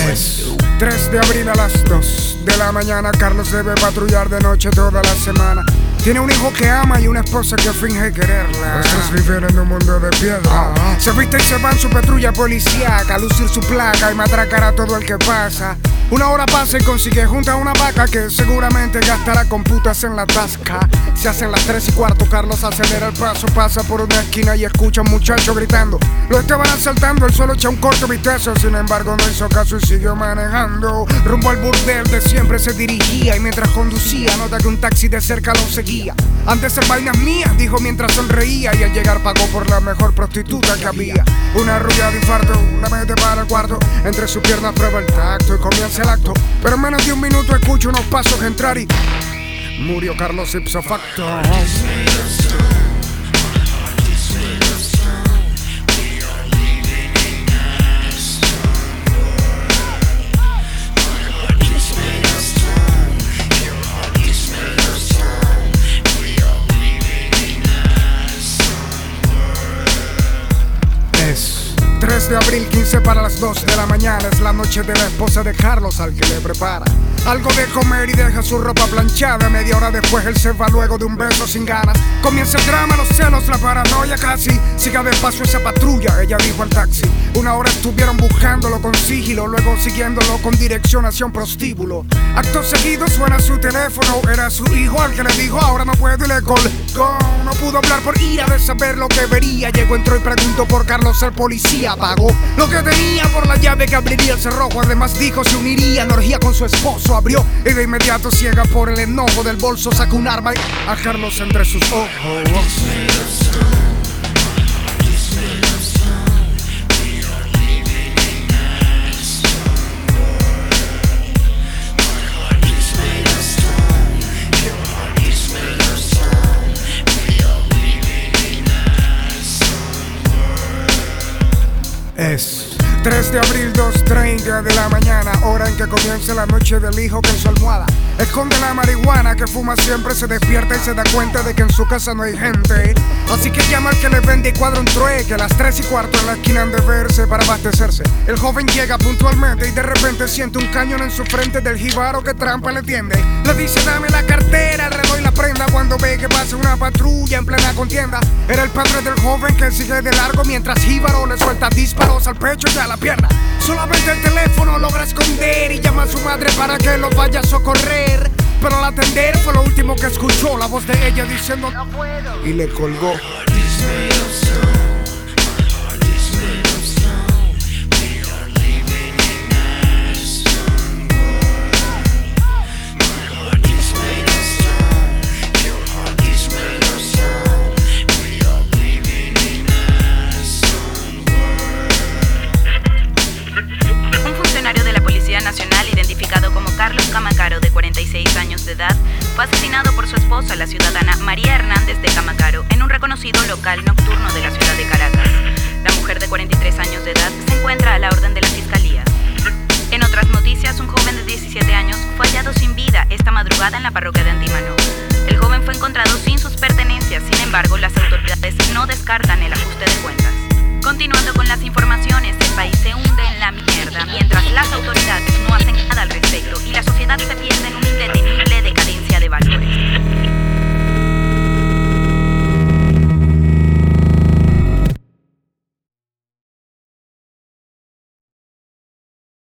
Es 3 de abril a las 2 de la mañana. Carlos debe patrullar de noche toda la semana. Tiene un hijo que ama y una esposa que finge quererla. Estos viven en un mundo de piedra. Se viste y se va en su patrulla policíaca a lucir su placa y matracar a todo el que pasa. Una hora pasa y consigue junta una vaca que seguramente gastará con putas en la tasca. Se hacen las 3:15, Carlos acelera el paso, pasa por una esquina y escucha a un muchacho gritando. Lo estaban asaltando, él solo echa un corto vistazo. Sin embargo no hizo caso y siguió manejando. Rumbo al burdel de siempre se dirigía y mientras conducía nota que un taxi de cerca lo seguía. Antes de ser vainas mías, dijo mientras sonreía, y al llegar pagó por la mejor prostituta que había. Una rubia de infarto, la mete para el cuarto. Entre sus piernas prueba el tacto y comienza el acto. Pero en menos de un minuto escucho unos pasos entrar y murió Carlos ipso facto. Es 3 de abril, 15 para las 2 de la mañana. Es la noche de la esposa de Carlos al que le prepara algo de comer y deja su ropa planchada. Media hora después él se va luego de un beso sin ganas. Comienza el drama, los celos, la paranoia casi. Siga despacio esa patrulla, ella dijo al taxi. Una hora estuvieron buscándolo con sigilo, luego siguiéndolo con dirección hacia un prostíbulo. Acto seguido suena su teléfono, era su hijo al que le dijo ahora no puedo y le colgó. No pudo hablar por ira de saber lo que vería. Llegó, entró y preguntó por Carlos, el policía pagó lo que tenía por la llave que abriría el cerrojo. Además dijo se uniría en orgía con su esposo. Abrió y de inmediato, ciega por el enojo del bolso, sacó un arma y a Carlos entre sus ojos. Es 3 de abril, 2:30 de la mañana, hora en que comienza la noche del hijo que en su almohada esconde la marihuana que fuma siempre. Se despierta y se da cuenta de que en su casa no hay gente, así que llama al que le vende y cuadra un trueque. A las 3:15 en la esquina han de verse para abastecerse. El joven llega puntualmente y de repente siente un cañón en su frente del jíbaro que trampa le tiende. Le dice dame la cartera, el reloj y la prenda cuando ve que pasa una patrulla en plena contienda. Era el padre del joven que sigue de largo mientras jíbaro le suelta disparos al pecho y a la pierna. Solamente el teléfono logra esconder y llama a su madre para que lo vaya a socorrer. Pero al atender fue lo último que escuchó, la voz de ella diciendo no puedo, y le colgó. Nacional, identificado como Carlos Camacaro, de 46 años de edad, fue asesinado por su esposa, la ciudadana María Hernández de Camacaro, en un reconocido local nocturno de la ciudad de Caracas. La mujer de 43 años de edad se encuentra a la orden de la fiscalía. En otras noticias, un joven de 17 años fue hallado sin vida esta madrugada en la parroquia de Antímano. El joven fue encontrado sin sus pertenencias, sin embargo, las autoridades no descartan el ajuste de cuentas. Continuando con las informaciones